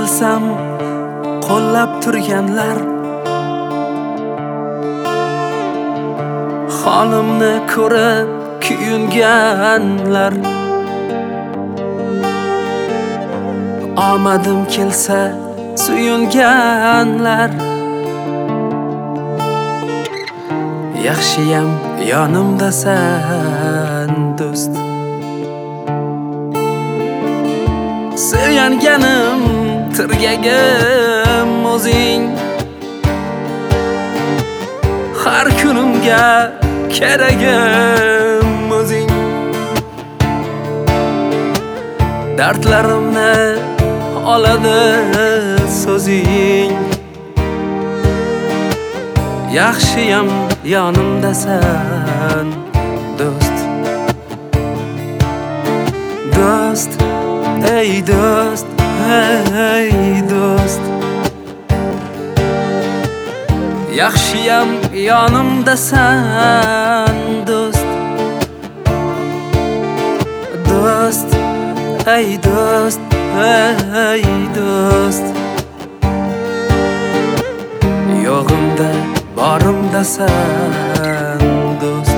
qilsam qo'llab turganlar, holimni ko'rib kuyunganlar, omadim kelsa suyunganlar, yaxshiyam yonimdasan do'st. Sevganganim, tirgagim o'zing, har kunimga keragim o'zing. Dardlarimni oladi so'zing, yaxshiyam yonimdasan do'st. Do'st, ey do'st, ey do'st, yaxshiyam yonimdasan do'st. Do'st, ey do'st, ey do'st, yo'g'imda borimdasan do'st.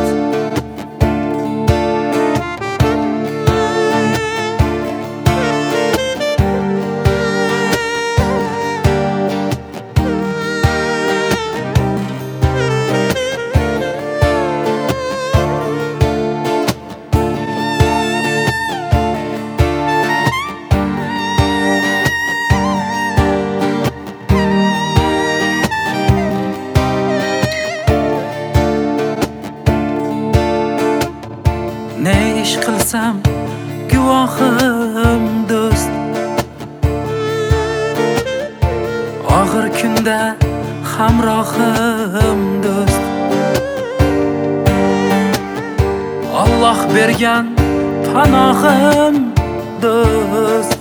Ne ish qilsam guvohim do'st, og'ir kunda hamrohim do'st. Alloh bergan panohim do'st,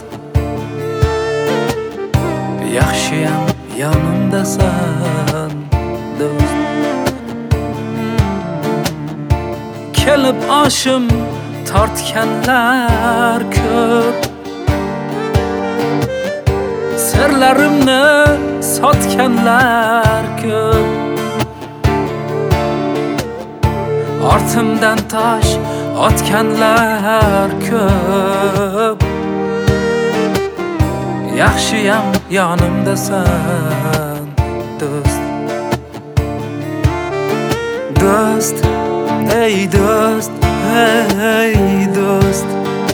yaxshiyam yonimdasan do'st. Kelib oshim tortganlar ko'p, sirlarimni sotganlar ko'p, ortimdan tosh otganlar ko'p, yaxshiyam yonimdasan do'st. Do'st, ey do'st, ey do'st,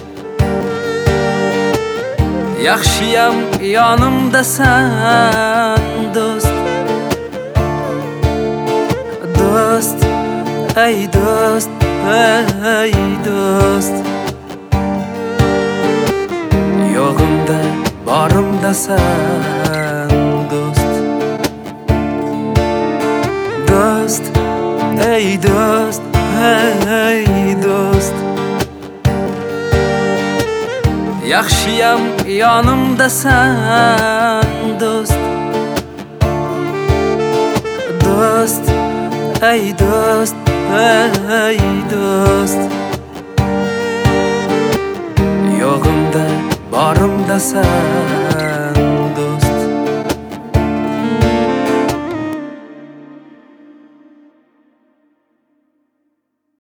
yaxshiyam yonimdasan do'st. Do'st, ey do'st, ey do'st, yo'g'imda borimdasan do'st. Do'st, ey do'st, ey do'st, yaxshiyam yonimdasan do'st. Do'st, ey do'st, ey do'st, yo'g'imda borimdasan